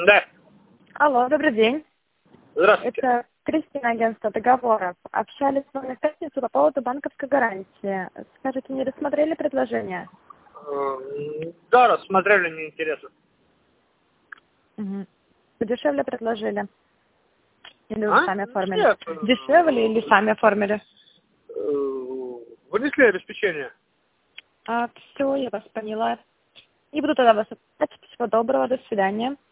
Да. Алло, добрый день. Здравствуйте. Это Кристина, агентство договоров. Общались с вами в пятницу по поводу банковской гарантии. Скажите, не рассмотрели предложение? Да, рассмотрели, неинтересно. Угу. Дешевле предложили? Или вы А? сами оформили? Нет. Дешевле или сами оформили? Вынесли обеспечение. Все, я вас поняла. Не буду тогда вас отпускать. Всего доброго, до свидания.